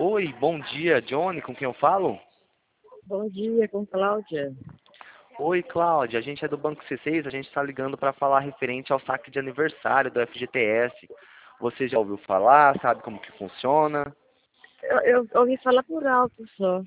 Oi, bom dia, Johnny, com quem eu falo? Bom dia, com Cláudia. Oi, Cláudia, a gente é do Banco C6, a gente está ligando para falar referente ao saque de aniversário do FGTS. Você já ouviu falar, sabe como que funciona? Eu ouvi falar por alto só.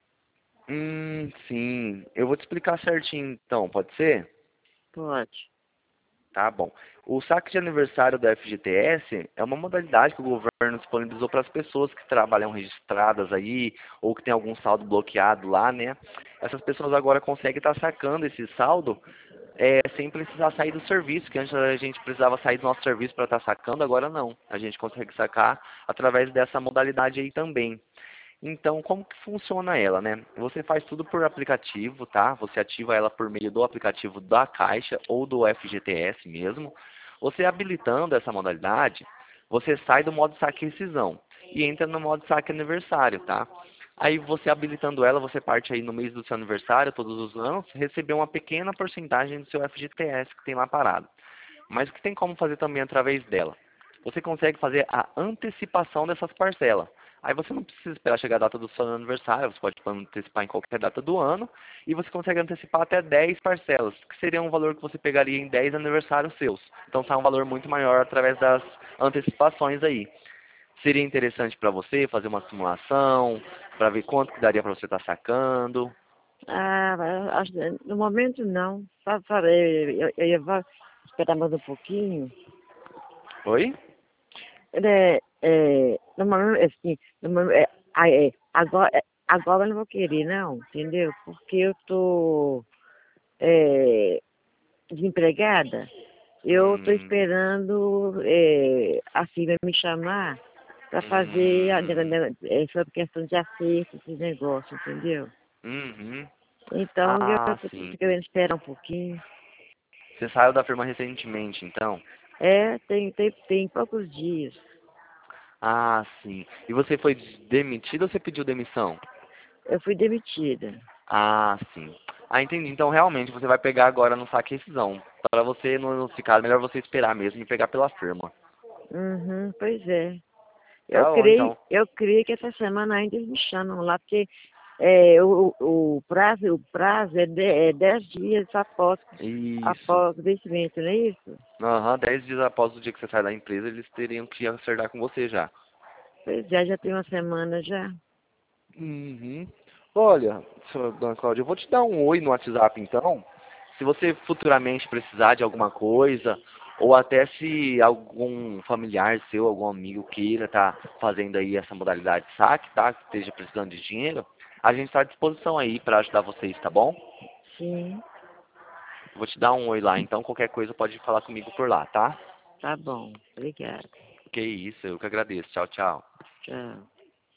Sim, eu vou te explicar certinho então, pode ser? Pode. Tá bom. O saque de aniversário do FGTS é uma modalidade que o governo disponibilizou para as pessoas que trabalham registradas aí ou que tem algum saldo bloqueado lá, né? Essas pessoas agora conseguem estar sacando esse saldo sem precisar sair do serviço, que antes a gente precisava sair do nosso serviço para estar sacando, agora não. A gente consegue sacar através dessa modalidade aí também. Então, como que funciona ela, né? Você faz tudo por aplicativo, tá? Você ativa ela por meio do aplicativo da Caixa ou do FGTS mesmo. Você habilitando essa modalidade, você sai do modo saque e rescisão e entra no modo saque aniversário, tá? Aí você habilitando ela, você parte aí no mês do seu aniversário, todos os anos, receber uma pequena porcentagem do seu FGTS que tem lá parado. Mas o que tem como fazer também através dela? Você consegue fazer a antecipação dessas parcelas. Aí você não precisa esperar chegar a data do seu aniversário, você pode antecipar em qualquer data do ano, e você consegue antecipar até 10 parcelas, que seria um valor que você pegaria em 10 aniversários seus. Então sai um valor muito maior através das antecipações aí. Seria interessante para você fazer uma simulação, para ver quanto que daria para você estar sacando. No momento não. Sabe, eu vou esperar mais um pouquinho. Oi? No momento, assim, agora eu não vou querer, não, entendeu? Porque eu tô desempregada. Eu tô Hum, esperando a filha me chamar para fazer hum, sobre questão de acerto, esse negócio, entendeu? uhum. Então eu Ah, tô sim. querendo esperar um pouquinho. Você saiu da firma recentemente, então? Tem poucos dias. Ah, sim. E você foi demitido ou você pediu demissão? Eu fui demitida. Ah, sim. Ah, entendi. Então, realmente, você vai pegar agora no saque rescisão. Para você não ficar, é melhor você esperar mesmo e pegar pela firma. Uhum, pois é. Tá bom, então. Eu creio que essa semana ainda eles me chamam lá, porque o prazo é 10 dias Isso. após o vencimento, não é isso? Aham, 10 dias após o dia que você sai da empresa, eles teriam que acertar com você já. Pois é, já tem uma semana já. Uhum. Olha, dona Cláudia, eu vou te dar um oi no WhatsApp então. Se você futuramente precisar de alguma coisa, ou até se algum familiar seu, algum amigo queira estar fazendo aí essa modalidade de saque, tá? Que esteja precisando de dinheiro, a gente está à disposição aí para ajudar vocês, tá bom? Sim, Vou te dar um oi lá, então qualquer coisa pode falar comigo por lá, tá? tá bom. Obrigada. Que isso, eu que agradeço. Tchau, tchau. Tchau.